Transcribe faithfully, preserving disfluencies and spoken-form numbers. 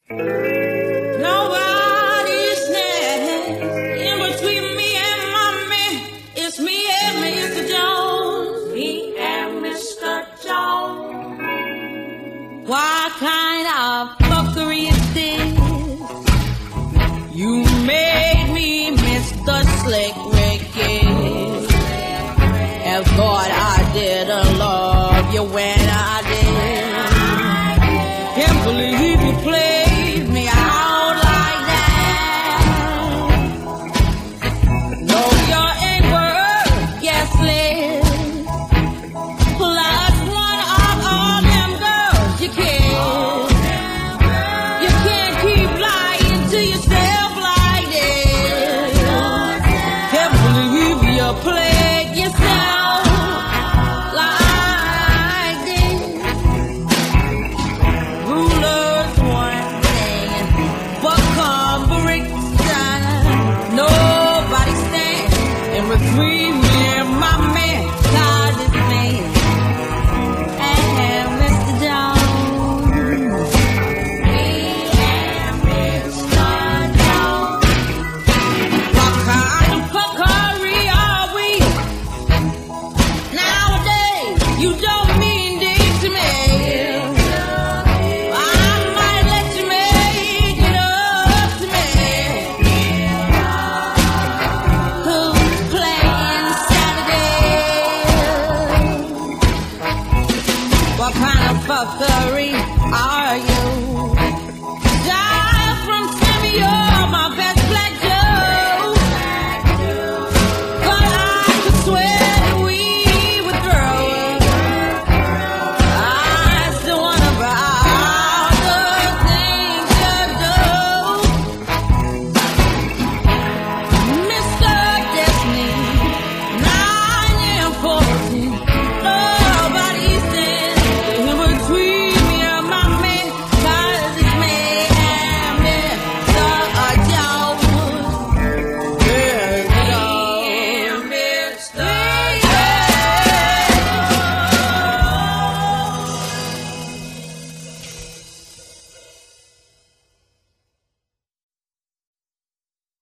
Nobody's next in between me and mommy. It's me and Mister Jones. Me and Mister Jones. What kind of fuckery is this? You made me Mister Slick Ricky. And thought I didn't love you when I did. Can't believe you played me out like that. No, you ain't worth guessing. Plus one of all them girls you kissed. You can't keep lying to yourself like this. Can't believe you played yourself like this. Rulers one thing, but come bricks down. Nobody stands in between.